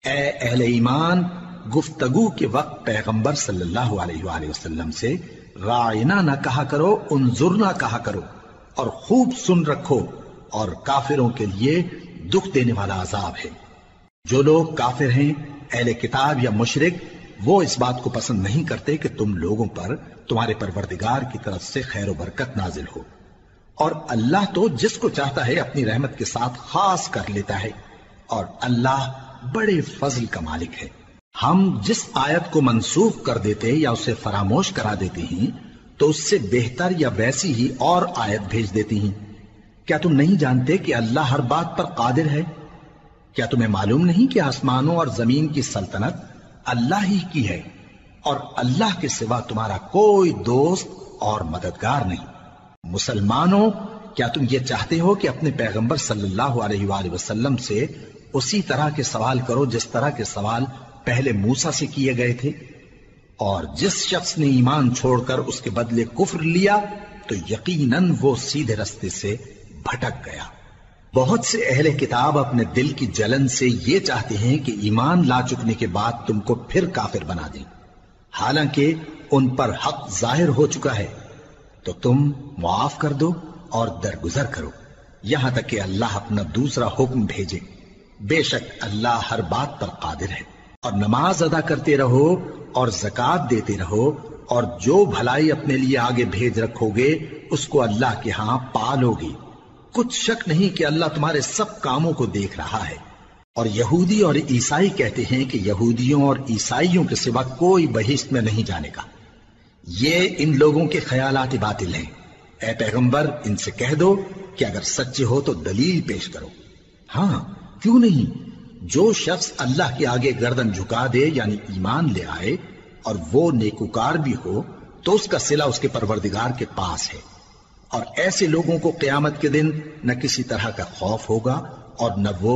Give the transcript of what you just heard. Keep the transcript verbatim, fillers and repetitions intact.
اے اہل ایمان، گفتگو کے وقت پیغمبر صلی اللہ علیہ وآلہ وسلم سے راعنا نہ کہا کرو، انظرنا کہا کرو، اور خوب سن رکھو، اور کافروں کے لیے دکھ دینے والا عذاب ہے۔ جو لوگ کافر ہیں، اہل کتاب یا مشرک، وہ اس بات کو پسند نہیں کرتے کہ تم لوگوں پر تمہارے پروردگار کی طرف سے خیر و برکت نازل ہو، اور اللہ تو جس کو چاہتا ہے اپنی رحمت کے ساتھ خاص کر لیتا ہے، اور اللہ بڑے فضل کا مالک ہے۔ ہم جس آیت کو منسوخ کر دیتے یا اسے فراموش کرا دیتے ہیں تو اس سے بہتر یا ویسی ہی اور آیت بھیج دیتی ہیں۔ کیا تم نہیں جانتے کہ اللہ ہر بات پر قادر ہے؟ کیا تمہیں معلوم نہیں کہ آسمانوں اور زمین کی سلطنت اللہ ہی کی ہے، اور اللہ کے سوا تمہارا کوئی دوست اور مددگار نہیں؟ مسلمانوں، کیا تم یہ چاہتے ہو کہ اپنے پیغمبر صلی اللہ علیہ وآلہ وسلم سے اسی طرح کے سوال کرو جس طرح کے سوال پہلے موسیٰ سے کیے گئے تھے؟ اور جس شخص نے ایمان چھوڑ کر اس کے بدلے کفر لیا تو یقیناً وہ سیدھے رستے سے بھٹک گیا۔ بہت سے اہل کتاب اپنے دل کی جلن سے یہ چاہتے ہیں کہ ایمان لا چکنے کے بعد تم کو پھر کافر بنا دیں، حالانکہ ان پر حق ظاہر ہو چکا ہے۔ تو تم معاف کر دو اور درگزر کرو یہاں تک کہ اللہ اپنا دوسرا حکم بھیجے۔ بے شک اللہ ہر بات پر قادر ہے۔ اور نماز ادا کرتے رہو اور زکوٰۃ دیتے رہو، اور جو بھلائی اپنے لیے آگے بھیج رکھو گے اس کو اللہ کے ہاں پالو گے۔ کچھ شک نہیں کہ اللہ تمہارے سب کاموں کو دیکھ رہا ہے۔ اور یہودی اور عیسائی کہتے ہیں کہ یہودیوں اور عیسائیوں کے سوا کوئی بہشت میں نہیں جانے گا۔ یہ ان لوگوں کے خیالات باطل ہیں۔ اے پیغمبر، ان سے کہہ دو کہ اگر سچے ہو تو دلیل پیش کرو۔ ہاں، کیوں نہیں؟ جو شخص اللہ کے آگے گردن جھکا دے یعنی ایمان لے آئے اور وہ نیکوکار بھی ہو تو اس کا صلہ اس کے پروردگار کے پاس ہے، اور ایسے لوگوں کو قیامت کے دن نہ کسی طرح کا خوف ہوگا اور نہ وہ